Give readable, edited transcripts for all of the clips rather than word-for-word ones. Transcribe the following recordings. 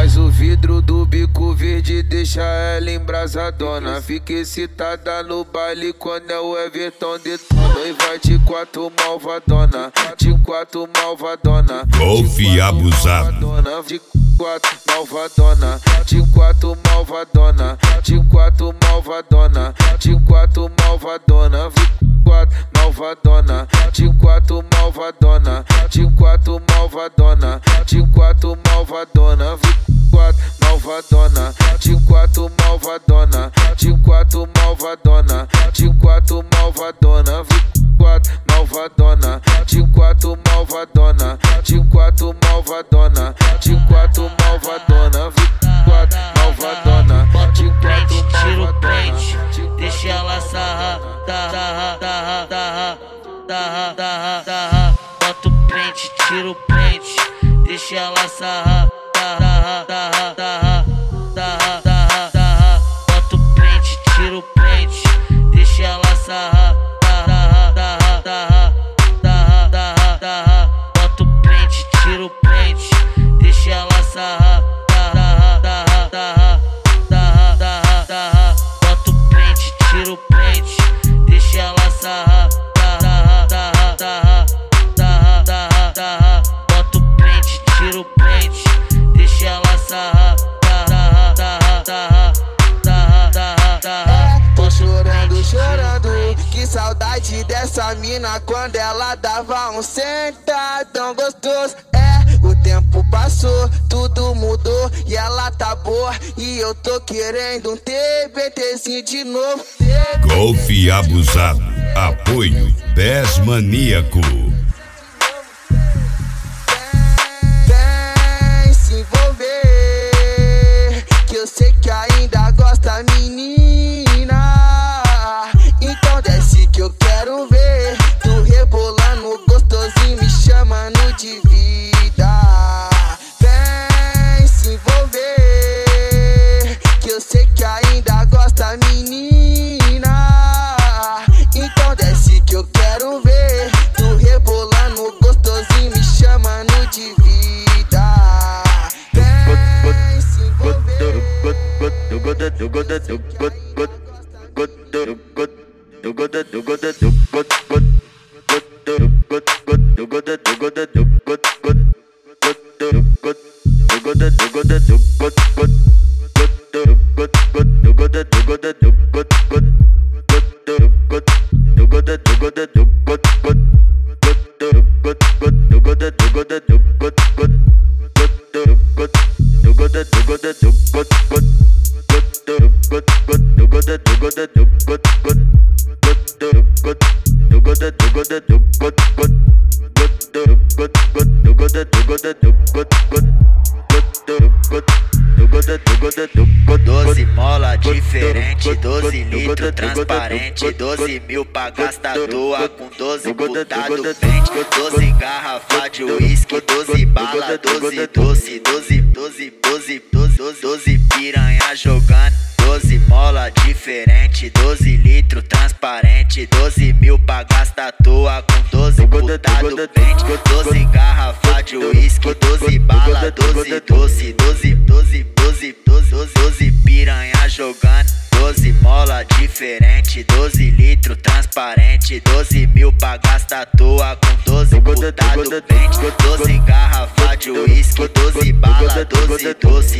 Mas o vidro do bico verde deixa ela embrasadona. Fica excitada no baile quando é o Everton detona. Noiva de quatro malvadona, de quatro malvadona. Golfe abusado. De quatro malvadona, de quatro malvadona, de quatro malvadona, de quatro malvadona. Quatro malvadona, de quatro malvadona, de quatro malvadona, de quatro malvadona. Quatro malvadona, de quatro malvadona, de quatro malvadona, de quatro malvadona. Quatro malvadona, de quatro malvadona, de quatro malvadona, de quatro malvadona. Quatro malvadona, de quatro malvadona. Tira o print, deixa ela sarrar, sarra. Bota o print, tira o print, deixa ela sarrar, sarra. Bota o print, tira o print, deixa ela sarrar, sarra. Bota o print, tira o print, deixa ela sarrar, sarra. Bota o print, tira o print, deixa ela sarrar, sarra. Bota o print, tira o print, deixa ela sarrar, Tô chorando, que saudade dessa mina quando ela dava um sentadão gostoso. O tempo passou, tudo mudou e ela tá boa. E eu tô querendo um TBTzinho de novo. Golfe abusado. Apoio 10 Maníaco. Vem se envolver, que eu sei que ainda gosta, menina. Então desce que eu quero ver tu rebolando gostosinho, me chamando de vida. Vem se envolver, que eu sei que ainda gosta, menina. Então desce que eu quero ver tu rebolando gostosinho, me chamando de vida. Vem se envolver. Mola diferente, 12 litros transparente, 12 mil pra gastar doa com 12 putado pente, 12 garrafa de uísque, 12 bala, 12 piranha jogando, 12 mola diferente, 12 litros transparente, 12 mil pra gastar toa com 12 putado pente, 12 garrafa de uísque, 12 bala, 12 piranha jogando, 12 mola diferente, 12 litros transparente, 12 mil pra gastar toa com 12 putado pente, 12 garrafa de uísque, 12 bala, 12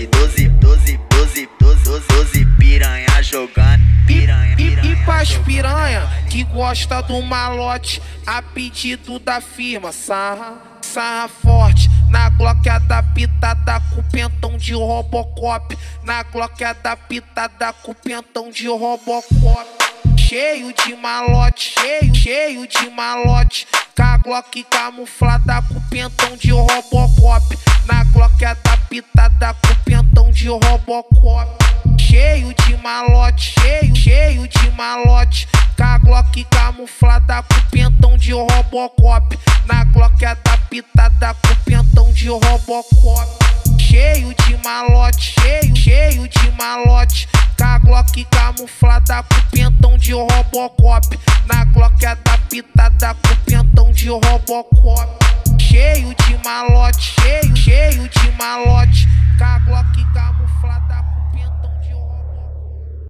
piranha jogando, piranha. E pras piranha que gosta do malote, a pedido da firma, sarra forte. Na Glock adaptada com pentão de Robocop. Na Glock adaptada com pentão de Robocop. Cheio de malote, cheio de malote. Com a Glock camuflada com pentão de Robocop. Na Glock adaptada com pentão de Robocop. Cheio de malote, cheio de malote. Com a Glock camuflada com pentão de Robocop. Na Glock adaptada com pentão de Robocop. Cheio de malote, cheio de malote. Com a Glock camuflada com pentão de Robocop. Na Glock adaptada com pentão de Robocop. Cheio de malote, cheio de malote.